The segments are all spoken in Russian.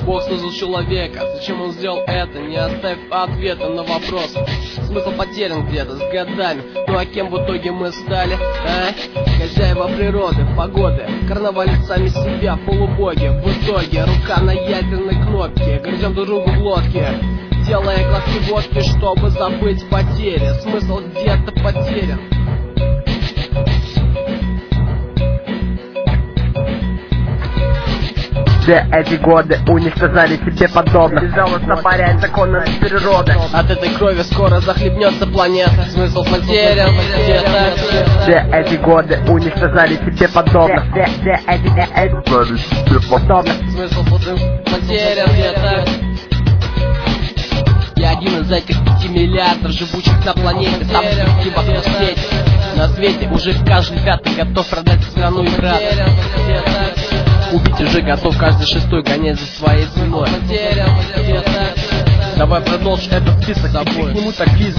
Бог создал человека, зачем он сделал это? Не оставив ответа на вопрос. Смысл потерян где-то с годами. Ну а кем в итоге мы стали, а? Хозяева природы, погоды, карнавалит сами себя, полубоги. В итоге рука на ядерной кнопке, грызем друг другу в лодке, делая глотки водки, чтобы забыть потери. Смысл где-то потерян. Все эти годы уничтожали себе подобных, безжалостно борясь законом природы. От этой крови скоро захлебнется планета. Смысл потерян где-то. Все эти годы уничтожали себе подобных. Все эти подобных. Смысл потерян где-то. Я один из этих 5 миллиардов живущих на планете, сам вокруг свете. На свете уже каждый пятый готов продать страну и брат. Убить уже готов каждый шестой, гонясь за своей ценой. Давай продолжим этот список, ты к нему так близок.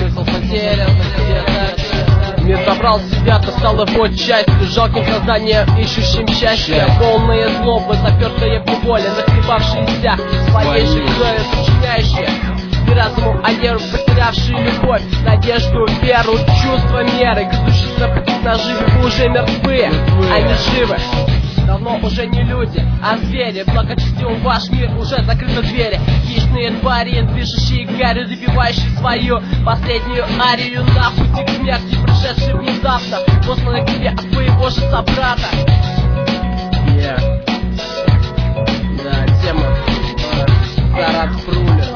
Мир забрал себя, то стал его частью, жалким созданием, ищущим счастья. Полные злобы, запертые в неволе, нахлебавшиеся своей же крови, сочиняющие не разуму, а нерву, потерявшие любовь, надежду, веру, чувство меры, грызущие на пути наживы, вы уже мертвы, они живы. Давно уже не люди, а звери. Благочестил ваш мир, уже закрыты двери. Хищные твари, дышащие гарью, добивающие свою последнюю арию. На пути к смерти, пришедший внезапно, посланный к тебе от своего же собрата. Да, тема Саратов рулит.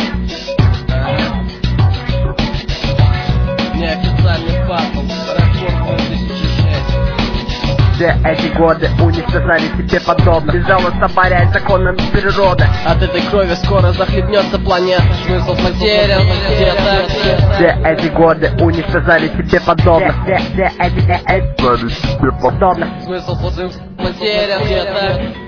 Неофициальный батл, Саратов 2006. Все эти годы уничтожали себе подобных, безжалостно борясь законом природы. От этой крови скоро захлебнется планета. Смысл потерян где-то. Все эти годы уничтожали себе подобных. Все эти подобных. Смысл потерян где-то.